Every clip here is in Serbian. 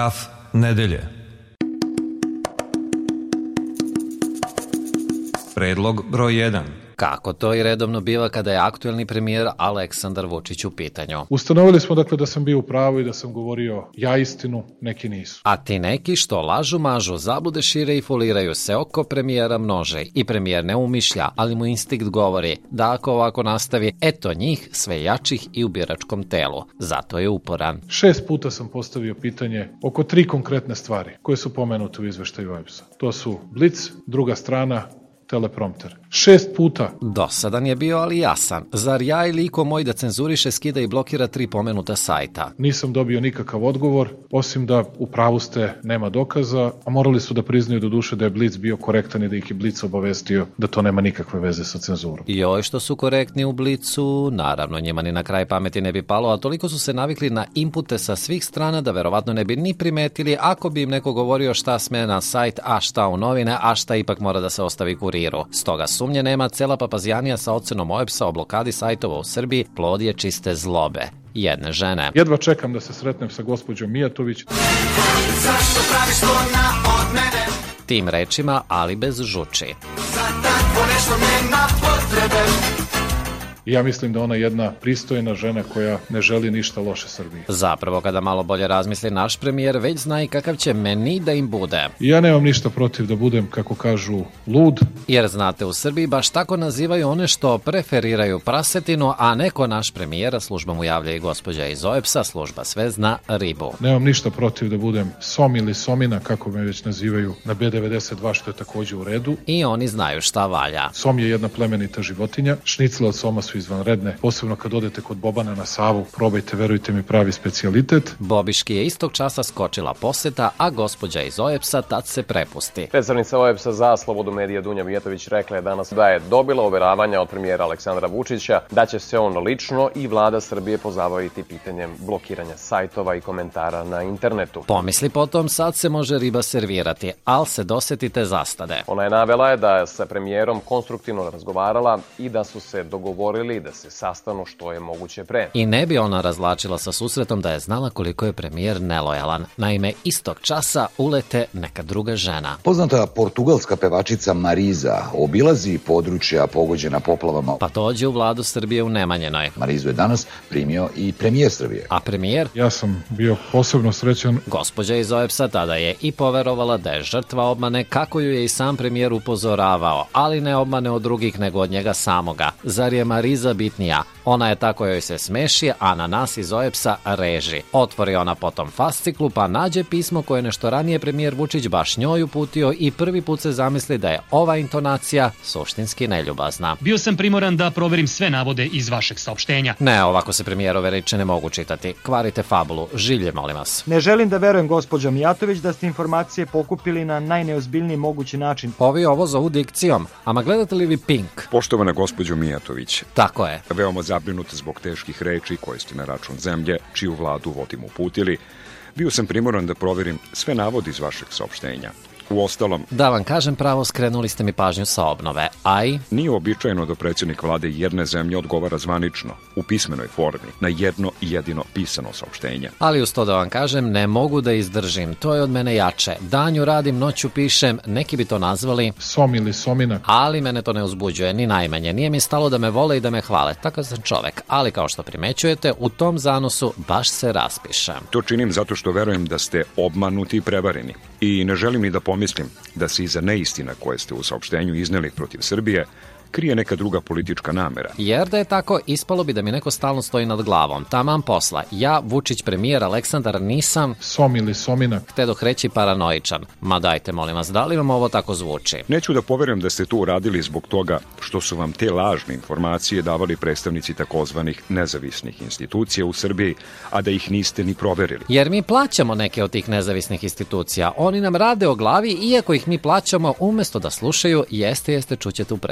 Graf nedelje. Predlog broj 1. Kako to i redovno biva kada je aktuelni premijer Aleksandar Vučić u pitanju. Ustanovili smo dakle da sam bio u pravu i da sam govorio ja istinu, neki nisu. A ti neki što lažu, mažu, zablude šire i foliraju se oko premijera množe i premijer ne umišlja, ali mu instinkt govori da ako ovako nastavi, eto njih sve jačih i u biračkom telu. Zato je uporan. 6 puta sam postavio pitanje oko 3 konkretne stvari koje su pomenute u izveštaju OEBS-a. To su Blic, druga strana, teleprompter. 6 puta. Dosadan je bio, ali jasan. Zar ja ili iko moj da cenzuriše, skida i blokira 3 pomenuta sajta? Nisam dobio nikakav odgovor, osim da u pravu ste, nema dokaza, a morali su da priznaju do duše da je Blic bio korektan i da ih je Blic obavestio da to nema nikakve veze sa cenzurom. Joj, što su korektni u Blicu, naravno njima ni na kraj pameti ne bi palo, a toliko su se navikli na inpute sa svih strana da verovatno ne bi ni primetili ako bi im neko govorio šta sme na sajt, a šta u novine, a šta ipak mora da se ostavi kuriru. Stoga sumnje nema, cela papazjanija sa ocenom OEBS-a o blokadi sajtova u Srbiji plod je čiste zlobe jedne žene. Jedva čekam da se sretnem sa gospođom Mijatović. Zašto praviš to od mene? Tim rečima, ali bez žuči. Za takvo nešto nema potrebe. Ja mislim da ona je jedna pristojna žena koja ne želi ništa loše Srbiji. Zapravo, kada malo bolje razmisli, naš premijer već zna i kakav će meni da im bude. Ja nemam ništa protiv da budem, kako kažu, lud. Jer znate, u Srbiji baš tako nazivaju one što preferiraju prasetinu, a neko naš premijera, služba mu javlja i gospođa iz OEBS-a, služba sve zna, ribu. Nemam ništa protiv da budem som ili somina, kako me već nazivaju na B92, što je takođe u redu. I oni znaju šta valja. Som je jedna plemenita životinja, šnicle od soma su izvanredne, posebno kad odete kod Bobana na Savu, probajte, verujte mi, pravi specijalitet. Bobiški je istog časa skočila poseta, a gospođa iz OEBS-a tad se prepusti. Predstavnica OEBS-a za slobodu medija Dunja Mijatović rekla je danas da je dobila uveravanja od premijera Aleksandra Vučića da će se on lično i vlada Srbije pozabaviti pitanjem blokiranja sajtova i komentara na internetu. Pomisli potom, sad se može riba servirati, al se dosetite zastade. Ona je navela da je sa premijerom konstruktivno razgovarala i da su se dogovorili da se sastanu što je moguće pre. I ne bi ona razvlačila sa susretom da je znala koliko je premijer nelojalan. Naime, istog časa ulete neka druga žena. Poznata portugalska pevačica Mariza obilazi područja pogođena poplavama. Pa dođe u vladu Srbije u Nemanjenoj. Marizu je danas primio i premijer Srbije. A premijer? Ja sam bio posebno srećan. Gospođa iz OEBS-a tada je i poverovala da je žrtva obmane, kako ju je i sam premijer upozoravao, ali ne obmane od drugih nego od njega samoga. Zar je Mariza bitnija? Ona je ta kojoj se smeši, a na nas iz OEBS-a reži. Otvori ona potom fasciklu, pa nađe pismo koje nešto ranije premijer Vučić baš njoj uputio i prvi put se zamisli da je ova intonacija suštinski neljubazna. Bio sam primoran da proverim sve navode iz vašeg saopštenja. Ne, ovako se premijerove reči ne mogu čitati. Kvarite fabulu. Žilje, molim vas. Ne želim da verujem, gospođo Mijatović, da ste informacije pokupili na najneozbiljniji mogući način. Ovi ovo zovu dikcijom. Ama gledate li vi Pink? Poštovana gospođo Mijatović. Tako je. Veoma zabrinut zbog teških reči koje ste na račun zemlje, čiju vladu vodimo uputili, bio sam primoran da proverim sve navode iz vašeg saopštenja. Uostalom, da vam kažem pravo, skrenuli ste mi pažnju sa obnove, a i... Nije običajno da predsjednik vlade jedne zemlje odgovara zvanično, u pismenoj formi, na jedno i jedino pisano saopštenje. Ali uz to da vam kažem, ne mogu da izdržim, to je od mene jače. Danju radim, noću pišem, neki bi to nazvali... Som ili somina. Ali mene to ne uzbuđuje, ni najmanje. Nije mi stalo da me vole i da me hvale, takav sam čovek. Ali kao što primećujete, u tom zanosu baš se raspišem. To činim zato što verujem da ste obmanuti i prevareni. I ne želim ni da pomislim da se iza neistina koje ste u saopštenju izneli protiv Srbije krije neka druga politička namera. Jer da je tako, ispalo bi da mi neko stalno stoji nad glavom. Taman posla. Ja, Vučić, premijer, Aleksandar, nisam... Som ili somina. Htedoh reći paranoičan. Ma dajte, molim vas, da li vam ovo tako zvuči? Neću da poverujem da ste to uradili zbog toga što su vam te lažne informacije davali predstavnici takozvanih nezavisnih institucija u Srbiji, a da ih niste ni proverili. Jer mi plaćamo neke od tih nezavisnih institucija. Oni nam rade o glavi, iako ih mi plaćamo, umesto da slušaju, jeste, čućete u predlogu broj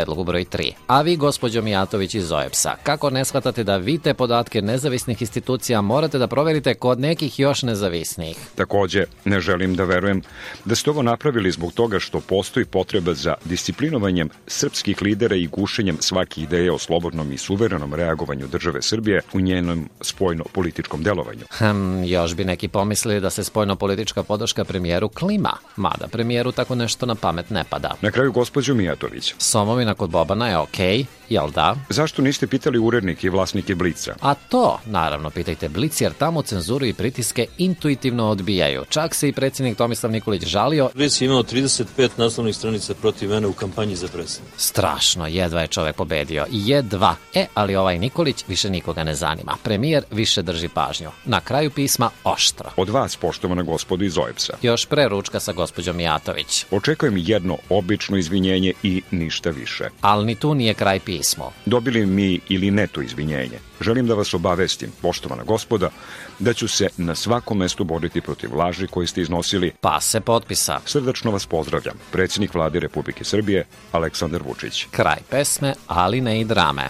3. A vi, gospođo Mijatović iz OEBS-a, kako ne shvatate da vi te podatke nezavisnih institucija morate da proverite kod nekih još nezavisnih? Takođe, ne želim da verujem da ste ovo napravili zbog toga što postoji potreba za disciplinovanjem srpskih lidera i gušenjem svake ideje o slobodnom i suverenom reagovanju države Srbije u njenom spoljno-političkom delovanju. Još bi neki pomislili da se spoljno-politička podrška premijeru klima, mada premijeru tako nešto na pamet ne pada. Na kraju, gospođo Mijatović. Somovina kod Bobana je okej, jel da? Zašto niste pitali urednike i vlasnike Blica? A to, naravno, pitajte Blic, jer tamo cenzuru i pritiske intuitivno odbijaju. Čak se i predsjednik Tomislav Nikolić žalio. Blic je imao 35 naslovnih stranica protiv mene u kampanji za predsjednika. Strašno, jedva je čovek pobedio. Jedva. Ali ovaj Nikolić više nikoga ne zanima. Premijer više drži pažnju. Na kraju pisma oštro. Od vas, poštovana gospodo iz OEBS-a. Još pre ručka sa gospođom Mijatović. Očekujem jedno obično izvinjenje i ništa više. Ali ni tu nije kraj pismo. Dobili mi ili ne to izvinjenje. Želim da vas obavestim, poštovana gospoda, da ću se na svakom mestu boriti protiv laži koje ste iznosili. Pa se potpisa. Srdačno vas pozdravljam. Predsjednik Vlade Republike Srbije, Aleksandar Vučić. Kraj pesme, ali ne i drame.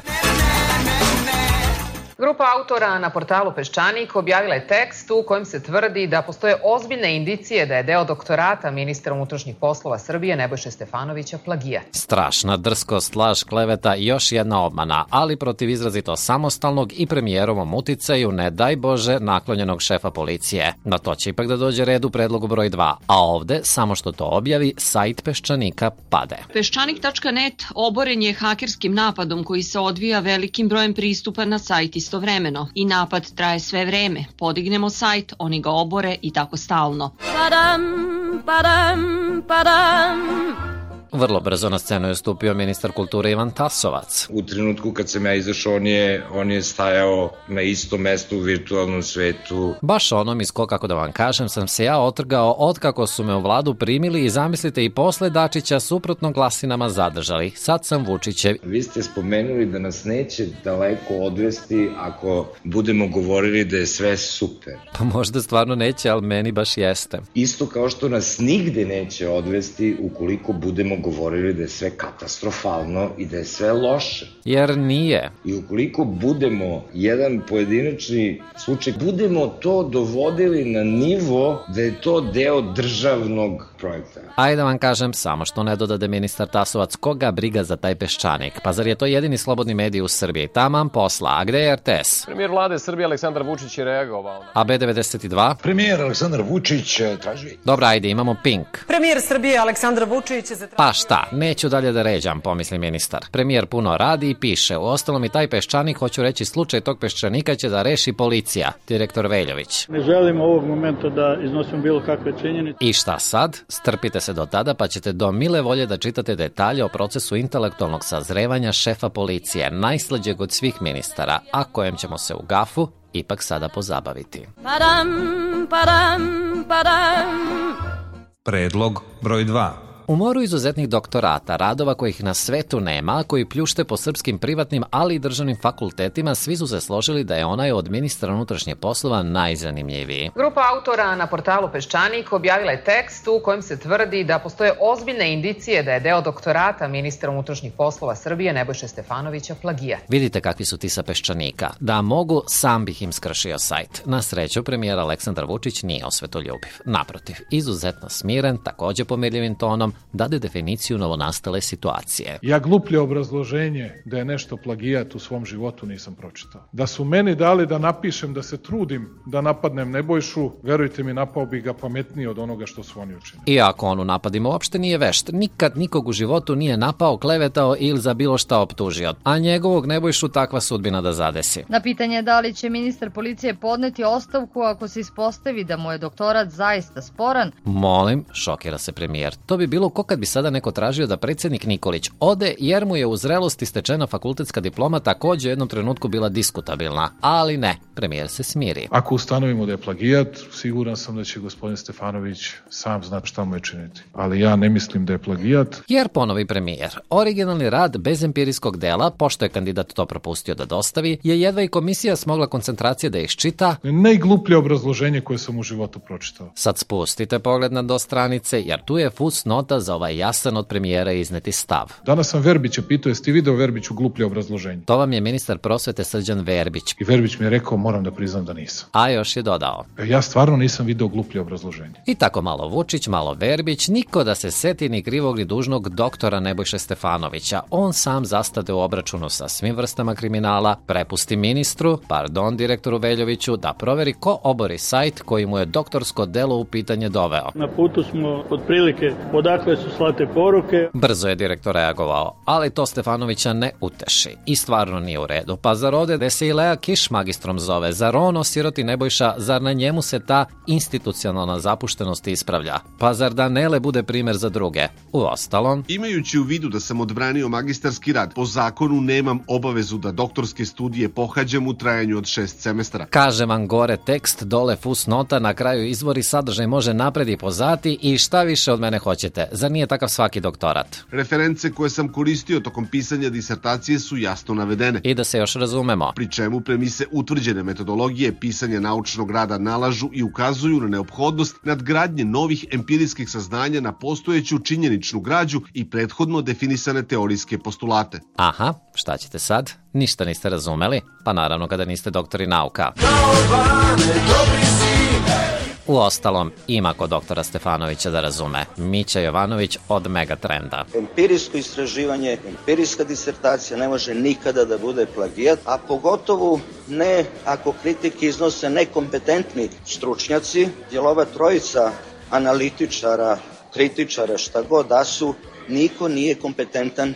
Grupa autora na portalu Peščanik objavila je tekst u kojem se tvrdi da postoje ozbiljne indicije da je deo doktorata ministra unutrašnjih poslova Srbije Nebojše Stefanovića plagijat. Strašna drskost, laž, kleveta i još jedna obmana, ali protiv izrazito samostalnog i premijerovom uticaju, ne daj Bože, naklonjenog šefa policije. Na to će ipak da dođe red u predlogu broj 2, a ovde, samo što to objavi, sajt Peščanika pade. Peščanik.net oboren je hakerskim napadom koji se odvija velikim brojem pristupa na sajt istovremeno i napad traje sve vreme. Podignemo sajt, oni ga obore i tako stalno. Padam, padam, padam. Vrlo brzo na scenu je stupio ministar kulture Ivan Tasovac. U trenutku kad sam ja izašao, on je stajao na istom mestu u virtualnom svetu. Baš onom iz ko, kako da vam kažem, sam se ja otrgao otkako su me u vladu primili i zamislite i posle Dačića suprotno glasinama zadržali. Sad sam Vučićev. Vi ste spomenuli da nas neće daleko odvesti ako budemo govorili da je sve super. Pa možda stvarno neće, ali meni baš jeste. Isto kao što nas nigde neće odvesti ukoliko budemo govorili da je sve katastrofalno i da je sve loše. Jer nije. I ukoliko budemo jedan pojedinačni slučaj, budemo to dovodili na nivo da je to deo državnog projekta. Ajde da vam kažem, samo što ne dodade ministar Tasovac, koga briga za taj Peščanik? Pa zar je to jedini slobodni medij u Srbiji? Taman posla. A gde je RTS? Premijer vlade Srbije Aleksandar Vučić je reagovao. A B92? Premijer Aleksandar Vučić traži... Dobra, ajde, imamo Pink. Premijer Srbije Aleksandar Vučić je zatražio... Pa šta, neću dalje da ređam, pomisli ministar. Premijer puno radi i piše. Uostalom i taj Peščanik, hoću reći, slučaj tog Peščanika će da reši policija. Direktor Veljović. Ne želim ovog momenta da iznosim bilo kakve činjenice. I šta sad? Strpite se do tada pa ćete do mile volje da čitate detalje o procesu intelektualnog sazrevanja šefa policije, najslađeg od svih ministara, a kojem ćemo se u gafu ipak sada pozabaviti. Padam, padam, padam. Predlog broj 2. U moru izuzetnih doktorata, radova kojih na svetu nema, koji pljušte po srpskim privatnim, ali i državnim fakultetima, svi su se složili da je onaj od ministra unutrašnjih poslova najzanimljiviji. Grupa autora na portalu Peščanik objavila je tekst u kojem se tvrdi da postoje ozbiljne indicije da je deo doktorata ministra unutrašnjih poslova Srbije Nebojše Stefanovića plagijat. Vidite kakvi su ti sa Peščanika. Da mogu, sam bih im skršio sajt. Na sreću, premijer Aleksandar Vučić nije osvetoljubiv. Naprotiv, izuzetno smiren, takođe pomirljivim tonom, dade definiciju novonastale situacije. Ja gluplje obrazloženje da je nešto plagijat u svom životu nisam pročitao. Da su meni dali da napišem, da se trudim da napadnem Nebojšu, verujte mi, napao bi ga pametnije od onoga što su oni učinili. Iako on u napadima uopšte nije vešt, nikad nikog u životu nije napao, klevetao ili za bilo šta optužio, a njegovog Nebojšu takva sudbina da zadesi. Na pitanje da li će ministar policije podneti ostavku ako se ispostavi da mu je doktorat zaista sporan. Molim, šokira se premijer. To bi bilo ko kad bi sada neko tražio da predsjednik Nikolić ode jer mu je u zrelosti stečena fakultetska diploma takođe u jednom trenutku bila diskutabilna. Ali ne, premijer se smiri. Ako ustanovimo da je plagijat, siguran sam da će gospodin Stefanović sam znati šta mu je činiti. Ali ja ne mislim da je plagijat. Jer, ponovi premijer, originalni rad bez empirijskog dela, pošto je kandidat to propustio da dostavi, je jedva i komisija smogla koncentracije da iščita. Najgluplje obrazloženje koje sam u životu pročitao. Sad spustite pogled na do stranice, jer tu je fusnota fusnota za ovaj jasan od premijera izneti stav. Danas sam Verbića pitao, jesi ti video Verbiću gluplje obrazloženje? To vam je ministar prosvete Srđan Verbić. I Verbić mi je rekao, moram da priznam da nisam. A još je dodao. Ja stvarno nisam video gluplje obrazloženje. I tako malo Vučić, malo Verbić, niko da se seti ni krivog ni dužnog doktora Nebojše Stefanovića. On sam zastade u obračunu sa svim vrstama kriminala, prepusti ministru, direktoru Veljoviću, da proveri ko obori sajt koji mu je doktorsko delo u pitanje doveo. Na putu smo otprilike odakle su slate poruke. Brzo je direktor reagovao, ali to Stefanovića ne uteši. I stvarno nije u redu. Pa zar ovde gde se i Lea Kiš magistrom zove, zar ono siroti Nebojša, zar na njemu se ta institucionalna zapuštenost ispravlja? Pa zar da Nele bude primer za druge? Uostalom, imajući u vidu da sam odbranio magistarski rad, po zakonu nemam obavezu da doktorske studije pohađam u trajanju od 6 semestara. Kaže vam gore tekst, dole fusnota, na kraju izvori, sadržaj može napred i pozati i šta više od mene hoćete. Zar nije takav svaki doktorat? Reference koje sam koristio tokom pisanja disertacije su jasno navedene. I da se još razumemo. Pri čemu premise utvrđene metodologije pisanja naučnog rada nalažu i ukazuju na neophodnost nadgradnje novih empirijskih saznanja na postojeću činjeničnu građu i prethodno definisane teorijske postulate. Aha, šta ćete sad? Ništa niste razumeli? Pa naravno kada niste doktori nauka. Uostalom, ima kod doktora Stefanovića da razume. Mića Jovanović od Megatrenda. Empirijsko istraživanje, empirijska disertacija ne može nikada da bude plagijat, a pogotovo ne ako kritike iznose nekompetentni stručnjaci, jer ova trojica analitičara, kritičara, šta god da su, niko nije kompetentan.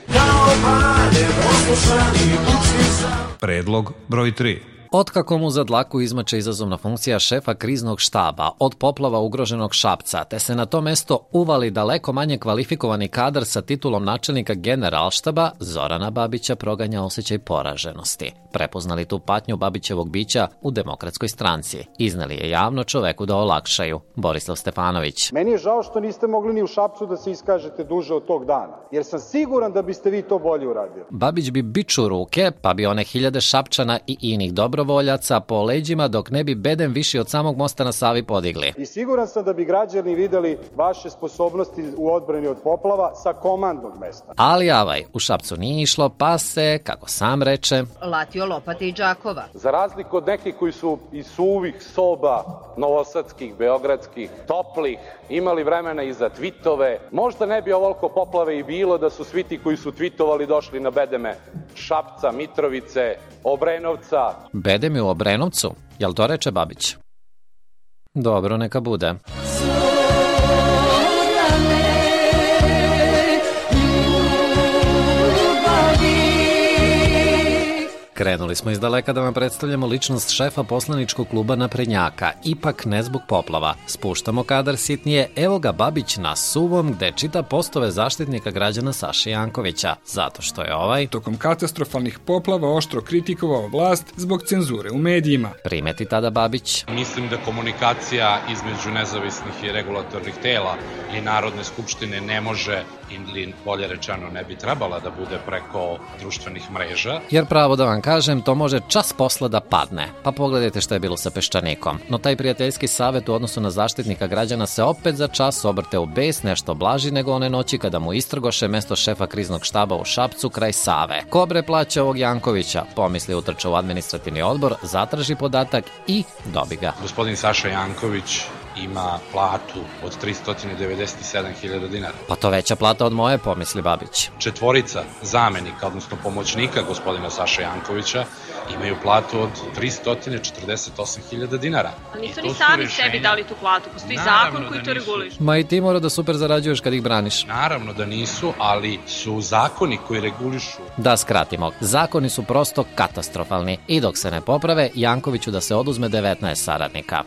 Predlog broj 3. Otkako mu za dlaku izmače izazovna funkcija šefa kriznog štaba od poplava ugroženog Šapca, te se na to mesto uvali daleko manje kvalifikovani kadar sa titulom načelnika generalštaba, Zorana Babića proganja osjećaj poraženosti. Prepoznali tu patnju Babićevog bića u Demokratskoj stranci. Izneli je javno čoveku da olakšaju. Borislav Stefanović. Meni je žao što niste mogli ni u Šapcu da se iskažete duže od tog dana, jer sam siguran da biste vi to bolje uradili. Babić bi biču ruke, pa bi one hiljade Šapčana i inih dobrovoljaca po leđima dok ne bi bedem viši od samog mosta na Savi podigli. I siguran sam da bi građani videli vaše sposobnosti u odbrani od poplava sa komandnog mesta. Ali u Šapcu nije išlo, pa se, kako sam reče, latio lopate i džakova. Za razliku od nekih koji su iz suvih soba, novosadskih, beogradskih, toplih, imali vremena i za tvitove, možda ne bi ovoliko poplave i bilo da su svi ti koji su tvitovali došli na bedeme Šapca, Mitrovice, Obrenovca. Bedem je u Obrenovcu? Jel to reče Babić? Dobro, neka bude. Krenuli smo iz daleka da vam predstavljamo ličnost šefa poslaničkog kluba Naprednjaka, ipak ne zbog poplava. Spuštamo kadar sitnije, evo ga Babić na Suvom gde čita postove zaštitnika građana Saše Jankovića, zato što je ovaj tokom katastrofalnih poplava oštro kritikovao vlast zbog cenzure u medijima. Primeti tada Babić. Mislim da komunikacija između nezavisnih i regulatornih tela i Narodne skupštine ne može, ili bolje rečeno ne bi trebala da bude preko društvenih mreža. Jer pravo da vam kažem, to može čas posla da padne. Pa pogledajte šta je bilo sa Peščanikom. No taj prijateljski savjet u odnosu na zaštitnika građana se opet za čas obrte u bes, nešto blaži nego one noći kada mu istrgoše mesto šefa kriznog štaba u Šapcu kraj Save. Ko bre plaća ovog Jankovića? Pomisli, utrča u administrativni odbor, zatraži podatak i dobi ga. Gospodin Saša Janković ima platu od 397.000 dinara. Pa to veća plata od moje, pomisli Babić. Četvorica zamenika, odnosno pomoćnika gospodina Saša Jankovića imaju platu od 348.000 dinara. Ali nisu ni sami sebi dali tu platu, postoji zakon koji to reguliše. Ma i ti mora da super zarađuješ kad ih braniš. Naravno da nisu, ali su zakoni koji regulišu. Da skratimo, zakoni su prosto katastrofalni i dok se ne poprave, Jankoviću da se oduzme 19 saradnika.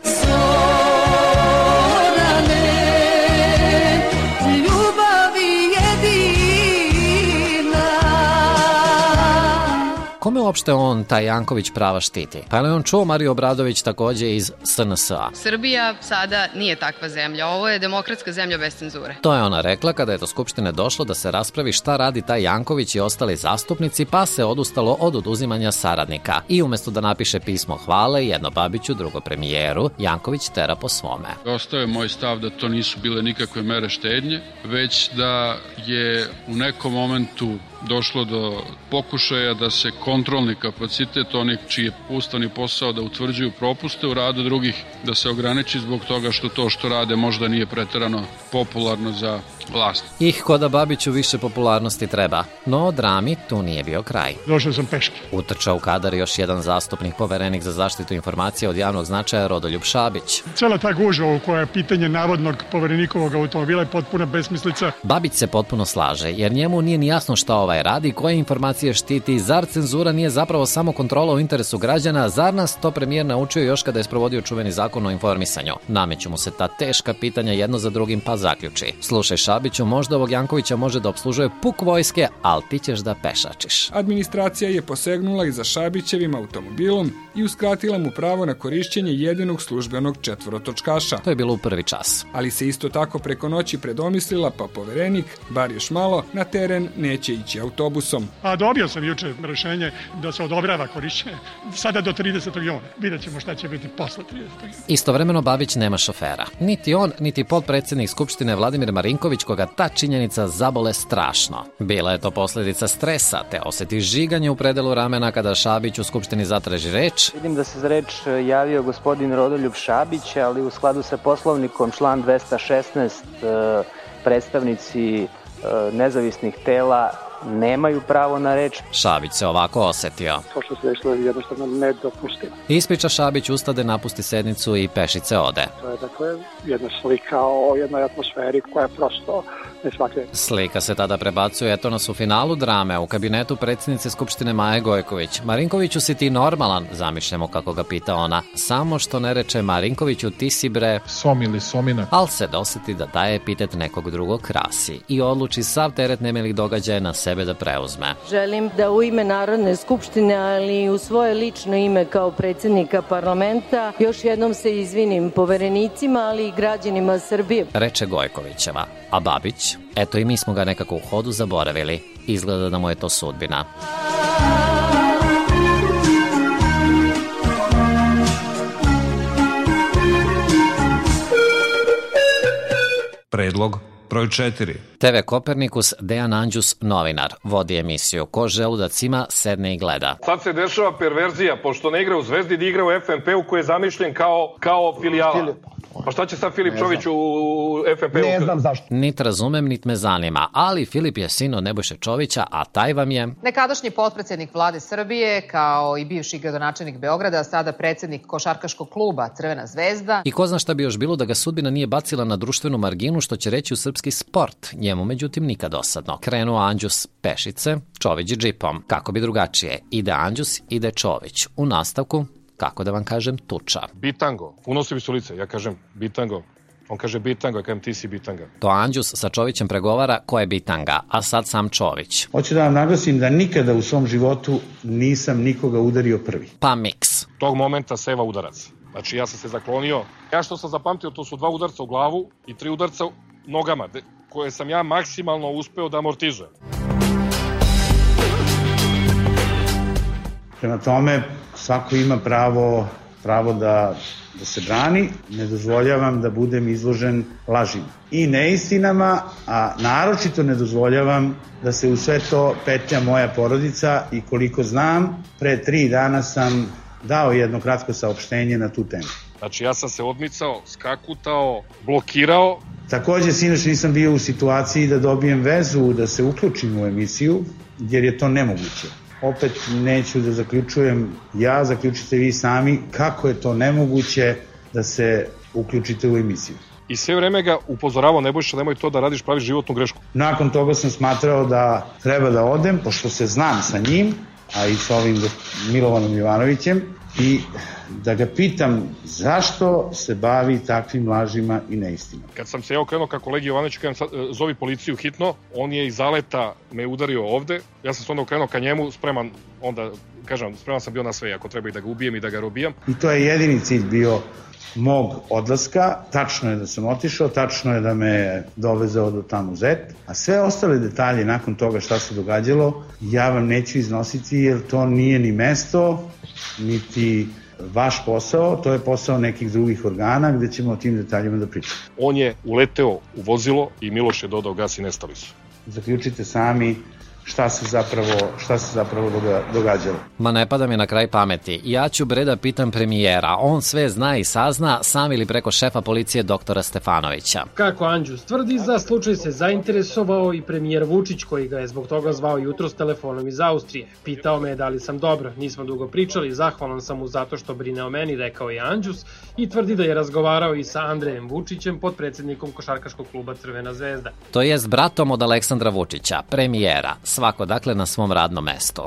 Kome uopšte on, taj Janković, prava štiti? Pa je on čuo Mariju Obradović takođe iz SNS-a? Srbija sada nije takva zemlja. Ovo je demokratska zemlja bez cenzure. To je ona rekla kada je do Skupštine došlo da se raspravi šta radi taj Janković i ostali zastupnici, pa se odustalo od oduzimanja saradnika. I umesto da napiše pismo hvale, jedno Babiću, drugo premijeru, Janković tera po svome. Ostao je moj stav da to nisu bile nikakve mere štednje, već da je u nekom momentu došlo do pokušaja da se kontrolni kapacitet onih čiji je ustavni posao da utvrđuju propuste u radu drugih, da se ograniči zbog toga što to što rade možda nije preterano popularno za vlast. Ih, ko da Babiću više popularnosti treba. No, drami tu nije bio kraj. Došao sam peške. Utrčao u kadar još jedan zastupnik, poverenik za zaštitu informacija od javnog značaja Rodoljub Šabić. Cela ta gužva u kojoj je pitanje navodnog poverenikovog automobila je potpuna besmislica. Babić se potpuno slaže, jer njemu nije ni jasno šta ovaj radi, koje informacije štiti, zar cenzura nije zapravo samo kontrola u interesu građana, zar nas to premijer naučio još kada je sprovodio čuveni zakon o informisanju. Nameću mu se ta teška pitanja jedno za drugim, pa zaključi. Slušaj Šabiću, možda ovog Jankovića može da opslužuje puk vojske, ali ti ćeš da pešačiš. Administracija je posegnula i za Šabićevim automobilom i uskratila mu pravo na korišćenje jedinog službenog četvorotočkaša. To je bilo u prvi čas. Ali se isto tako preko noći predomislila, pa poverenik, bar još malo, na teren neće ići autobusom. A dobio sam juče rešenje da se odobrava korišćenje sada do 30. juna. Vidjet ćemo šta će biti posle 30. juna. Istovremeno Babić nema šofera. Niti on, niti potpredsednik Skupštine Vladimir Marinković, koga ta činjenica zabole strašno. Bila je to posledica stresa, te oseti žiganje u predelu ramena kada Šabić u Skupštini zatraži reč. Vidim da se za reč javio gospodin Rodoljub Šabić, ali u skladu sa poslovnikom član 216 predstavnici nezavisnih tela nemaju pravo na reč. Šabić se ovako osetio. To što se desilo je jednostavno nedopustivo. Ispriča Šabić, ustade, napusti sednicu i pešice ode. To je dakle jedna slika o jednoj atmosferi koja je prosto nesvakljiva. Slika se tada prebacuje, eto nas u finalu drame, u kabinetu predsjednice Skupštine Maje Gojković. Marinkoviću, si ti normalan? Zamišljamo kako ga pita ona. Samo što ne reče Marinkoviću, ti si bre... Som ili somina. Al se doseti da taj epitet nekog drugog krasi i odluči sav teret nemilih događaja na sebe da preuzme. Želim da u ime Narodne skupštine, ali i u svoje lično ime kao predsjednika parlamenta, još jednom se izvinim poverenicima, ali i građanima Srbije. Reče Gojkovićeva. A Babić? Eto i mi smo ga nekako u hodu zaboravili. Izgleda da mu je to sudbina. Predlog broj 4. TV Kopernikus, Dejan Anđus, novinar, vodi emisiju. Ko želudac ima, sedne i gleda. Sad se dešava perverzija, pošto ne igra u Zvezdi, da igra u FNP-u koji je zamišljen kao filijala. Pa šta će sad Filip Čović u FNP-u? Ne znam zašto. Nit razumem, nit me zanima, ali Filip je sin od Nebojše Čovića, a taj vam je... Nekadašnji potpredsednik vlade Srbije, kao i bivši gradonačelnik Beograda, sada predsednik košarkaškog kluba Crvena zvezda. I ko zna šta bi još bilo da ga sudbina nije bacila na društvenu marginu, što će reći u srpski sport. Njemu, međutim, nikad dosadno. Krenuo Anđus pešice, Čović džipom. Kako bi drugačije? Ide Anđus, ide Čović. U nastavku, kako da vam kažem, tuča. Bitango, unosi su lice, ja kažem bitango. On kaže bitanga, kažem ti si bitanga. To Anđus sa Čovićem pregovara ko je bitanga, a sad sam Čović. Hoću da vam naglasim da nikada u svom životu nisam nikoga udario prvi. Pa miks. Tog momenta seva udarac. Znači ja sam se zaklonio. Ja što sam zapamtio, to su 2 udarca u glavu i 3 udarca nogama, koje sam ja maksimalno uspeo da amortizujem. Prema tome, svako ima pravo da se brani, ne dozvoljavam da budem izložen lažima i neistinama, a naročito ne dozvoljavam da se u sve to petlja moja porodica i koliko znam, pre 3 dana sam dao jedno kratko saopštenje na tu temu. Znači ja sam se odmicao, skakutao, blokirao. Takođe, sinoć nisam bio u situaciji da dobijem vezu, da se uključim u emisiju, jer je to nemoguće. Opet neću da zaključujem ja, zaključite vi sami kako je to nemoguće da se uključite u emisiju. I sve vreme ga upozoravao, Nebojša, nemoj to da radiš, praviš životnu grešku. Nakon toga sam smatrao da treba da odem, pošto se znam sa njim, a i sa ovim Milovanom Jovanovićem, i da ga pitam zašto se bavi takvim lažima i neistinama. Kad sam se ja okrenuo ka kolegi Jovanoviću, kažem zovi policiju hitno, on je iz zaleta me udario ovde, ja sam se onda okrenuo ka njemu, spreman sam bio na sve, ako treba i da ga ubijem i da ga robijam. I to je jedini cilj bio mog odlaska, tačno je da sam otišao, tačno je da me dovezao do tamo Zet, a sve ostale detalje nakon toga šta se događalo, ja vam neću iznositi jer to nije ni mesto, niti vaš posao, to je posao nekih drugih organa gde ćemo o tim detaljima da pričamo. On je uleteo u vozilo i Miloš je dodao gas i nestali su. Zaključite sami šta se zapravo događalo. Ma ne pada mi na kraj pameti. Ja ću da pitam premijera. On sve zna i sazna, sam ili preko šefa policije doktora Stefanovića. Kako Anđus tvrdi, za slučaj se zainteresovao i premijer Vučić, koji ga je zbog toga zvao jutros telefonom iz Austrije. Pitao me da li sam dobro, nismo dugo pričali, zahvalan sam mu zato što brine o meni, rekao je Anđus, i tvrdi da je razgovarao i sa Andrejem Vučićem, potpredsednikom košarkaškog kluba Crvena zvezda. To jest bratom od Aleksandra Vučića, premijera. Svako dakle na svom radnom mestu.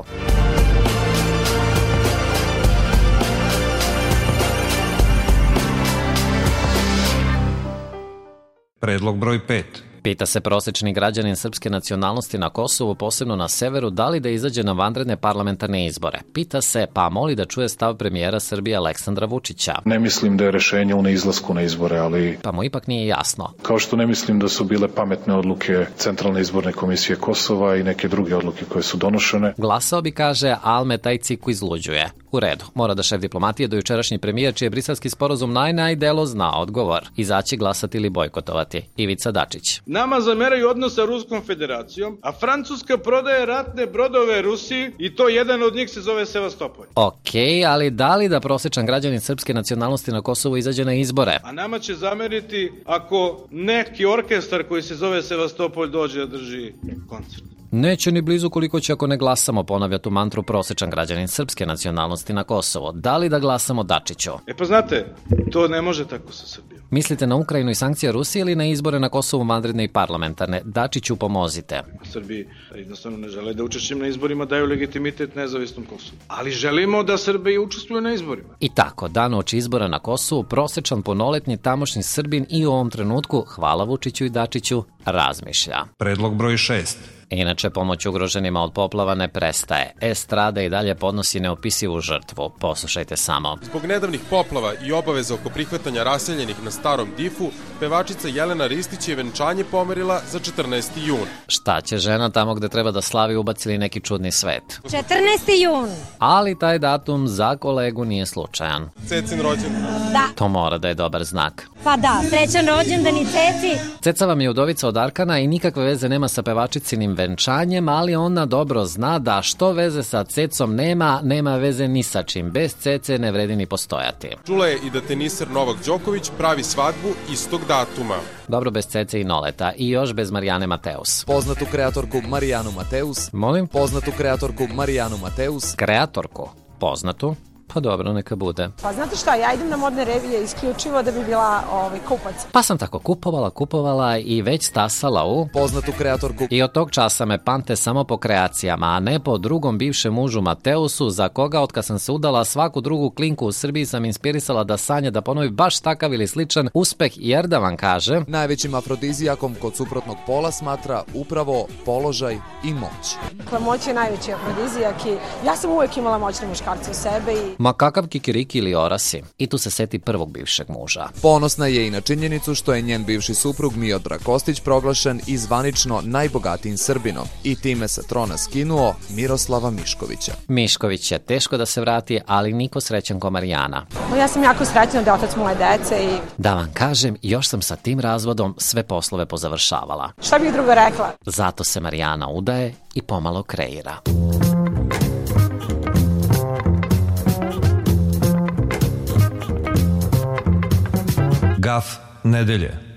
Predlog broj 5. Pita se prosečni građanin srpske nacionalnosti na Kosovu, posebno na severu, da li da izađe na vanredne parlamentarne izbore. Pita se, pa moli da čuje stav premijera Srbije Aleksandra Vučića. Ne mislim da je rešenje u neizlasku na izbore, ali... Pa mu ipak nije jasno. Kao što ne mislim da su bile pametne odluke Centralne izborne komisije Kosova i neke druge odluke koje su donošene. Glasao bi, kaže, Alme taj ciku izluđuje. U redu, mora da šef diplomatije do jučerašnji premijer, čiji je briselski sporazum najdelo zna odgovor. Izaći glasati ili bojkotovati. Ivica Dačić. Nama zameraju odnos sa Ruskom federacijom, a Francuska prodaje ratne brodove Rusiji i to jedan od njih se zove Sevastopol. Okej, ali da li da prosječan građanin srpske nacionalnosti na Kosovu izađe na izbore? A nama će zameriti ako neki orkestar koji se zove Sevastopol dođe da drži koncert. Neće ni blizu koliko će ako ne glasamo, ponavlja tu mantru prosječan građanin srpske nacionalnosti na Kosovo. Da li da glasamo Dačiću? Pa znate, to ne može tako sa Srbijom. Mislite na Ukrajinu i sankcije Rusije ili na izbore na Kosovu vanredne i parlamentarne? Dačiću, pomozite. Srbiji jednostavno ne žele da učešćem na izborima daju legitimitet nezavisnom Kosovu. Ali želimo da Srbiji učestvuju na izborima. I tako, dan uoči izbora na Kosovu, prosječan punoletni tamošnji Srbin i u ovom trenutku, hvala Vučiću i Dačiću, razmišlja. Predlog broj 6. Inače, pomoć ugroženima od poplava ne prestaje. Estrada i dalje podnosi neopisivu žrtvu. Poslušajte samo. Zbog nedavnih poplava i obaveza oko prihvatanja raseljenih na Starom Difu, pevačica Jelena Ristić je venčanje pomerila za 14. jun. Šta će žena tamo gde treba da slavi ubacili neki čudni svet? 14. jun. Ali taj datum za kolegu nije slučajan. Cecin rođendan. Da. To mora da je dobar znak. Pa da, srećan rođendan i Ceci. Ceca vam je udovica od Arkana i nikakve veze nema sa pevačicinim venčanjem, ali ona dobro zna da što veze sa Cecom nema veze ni sa čim. Bez Cece ne vredi ni postojati. Čula je i da teniser Novak Đoković pravi svadbu istog datuma. Dobro, bez Cece i Noleta i još bez Marijane Mateus. Poznatu kreatorku Marijanu Mateus. Molim? Poznatu kreatorku Marijanu Mateus. Kreatorku? Poznatu? Pa dobro, neka bude. Pa znate šta, ja idem na modne revije isključivo da bi bila kupac. Pa sam tako kupovala i već stasala u... Poznatu kreatorku. I od tog časa me pamte samo po kreacijama, a ne po drugom bivšem mužu Mateusu, za koga od kad sam se udala svaku drugu klinku u Srbiji sam inspirisala da sanja da ponovi baš takav ili sličan uspeh, jer da vam kažem... Najvećim afrodizijakom kod suprotnog pola smatra upravo položaj i moć. Moć je najveći afrodizijak i ja sam uvek imala moćne muškarce u sebe i... Ma kakav kikiriki ili orasi. I tu se seti prvog bivšeg muža. Ponosna je i na činjenicu što je njen bivši suprug Miodrag Kostić proglašen i zvanično najbogatijim Srbinom i time sa trona skinuo Miroslava Miškovića. Mišković je teško da se vrati, ali niko srećan ko Marijana. Ja sam jako srećna da je otac moje dece i... Da vam kažem, još sam sa tim razvodom sve poslove pozavršavala. Šta bih drugo rekla? Zato se Marijana udaje i pomalo kreira. Gaf nedelje.